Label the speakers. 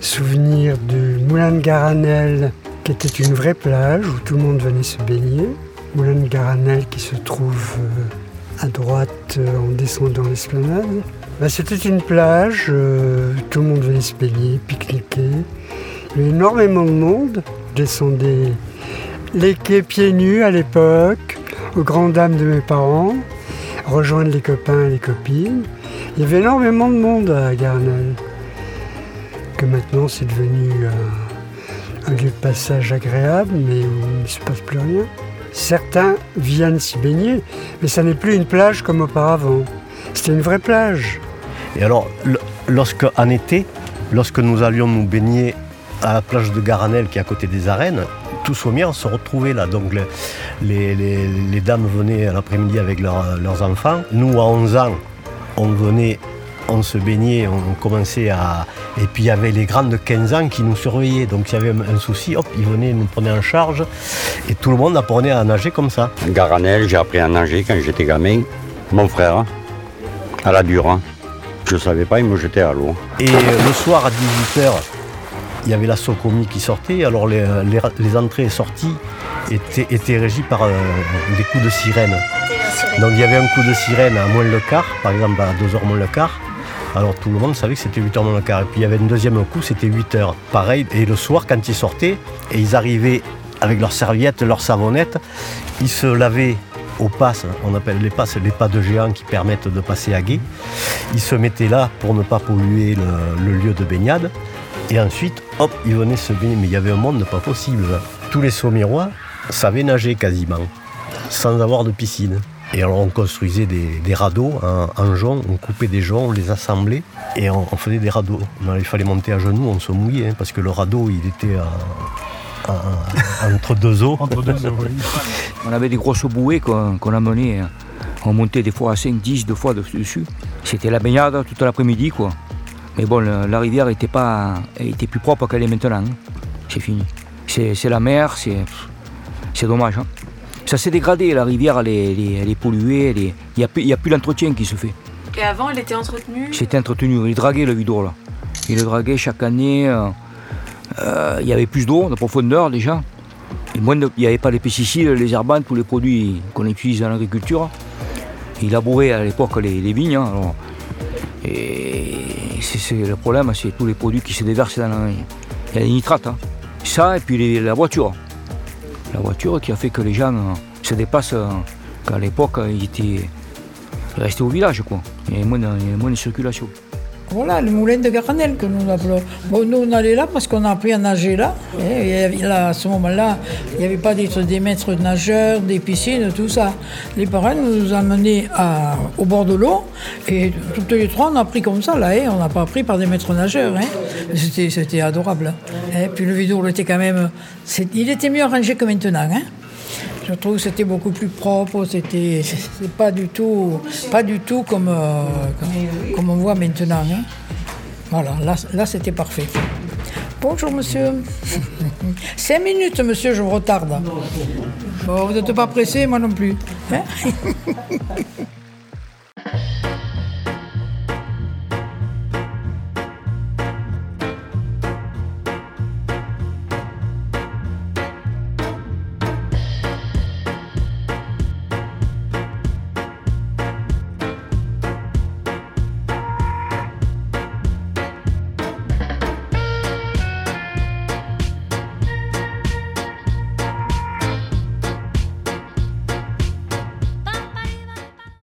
Speaker 1: souvenir du moulin de Garanel, qui était une vraie plage où tout le monde venait se baigner. Moulin de Garanel qui se trouve à droite en descendant l'esplanade. C'était une plage, tout le monde venait se baigner, pique-niquer. Il y avait énormément de monde, descendait les quais pieds nus à l'époque, aux grandes dames de mes parents, rejoindre les copains et les copines. Il y avait énormément de monde à Garanel, que maintenant c'est devenu un lieu de passage agréable, mais où il ne se passe plus rien. Certains viennent s'y baigner, mais ça n'est plus une plage comme auparavant. C'était une vraie plage.
Speaker 2: Et alors, en été, lorsque nous allions nous baigner à la plage de Garanel, qui est à côté des arènes, tous Sommières se retrouvaient là. Donc les dames venaient l'après-midi avec leurs enfants. Nous, à 11 ans, on se baignait, on commençait à... Et puis il y avait les grandes de 15 ans qui nous surveillaient. Donc s'il y avait un souci, hop, ils venaient, nous prenaient en charge. Et tout le monde apprenait à nager comme ça.
Speaker 3: À Garanel, j'ai appris à nager quand j'étais gamin. Mon frère, à la dure. Je ne savais pas, il me jetait à l'eau.
Speaker 2: Et le soir à 18h, il y avait la Socomie qui sortait. Alors les entrées et sorties étaient régies par des coups de sirène. Donc il y avait un coup de sirène à moins le quart, par exemple à 2h moins le quart. Alors tout le monde savait que c'était 8h moins le quart. Et puis il y avait un deuxième coup, c'était 8h. Pareil, et le soir, quand ils sortaient, et ils arrivaient avec leurs serviettes, leurs savonnettes, ils se lavaient aux passes, on appelle les passes, les pas de géants qui permettent de passer à gué. Ils se mettaient là pour ne pas polluer le lieu de baignade. Et ensuite, hop, ils venaient se baigner. Mais il y avait un monde pas possible. Tous les Sommiérois savaient nager quasiment, sans avoir de piscine. Et alors on construisait des radeaux en jonc, on coupait des joncs, on les assemblait et on faisait des radeaux. Il fallait monter à genoux, on se mouillait, parce que le radeau, il était entre deux eaux.
Speaker 4: Oui. On avait des grosses bouées qu'on amenait. On montait des fois à 5-10 deux fois dessus. C'était la baignade toute l'après-midi, quoi. Mais bon, la rivière était plus propre qu'elle est maintenant. C'est fini. C'est la mer, c'est dommage. Ça s'est dégradé, la rivière elle est polluée, il n'y a plus l'entretien qui se fait.
Speaker 5: Et avant, elle était entretenue?
Speaker 4: C'était entretenu, il draguait le Vidor là. Il le draguait chaque année. Il y avait plus d'eau, de profondeur déjà. Et il n'y avait pas les pesticides, les herbanes, tous les produits qu'on utilise dans l'agriculture. Il labourait à l'époque les vignes. Alors, et le problème, c'est tous les produits qui se déversent dans la... Il y a des nitrates. Ça, et puis la voiture. La voiture qui a fait que les gens se dépassent, qu'à l'époque, ils restaient au village, quoi. Il y avait moins de circulation.
Speaker 6: Voilà, le moulin de Garanel que nous appelons. Bon, nous, on allait là parce qu'on a appris à nager là. Et là, à ce moment-là, il n'y avait pas des maîtres nageurs, des piscines, tout ça. Les parents nous amenaient au bord de l'eau et toutes les trois, on a appris comme ça là. On n'a pas appris par des maîtres nageurs. C'était adorable. Puis le Vidor était quand même... Il était mieux arrangé que maintenant. Je trouve que c'était beaucoup plus propre, c'est pas du tout comme on voit maintenant. Voilà, là c'était parfait. Bonjour monsieur. 5 minutes monsieur, je vous retarde. Bon, vous n'êtes pas pressé, moi non plus.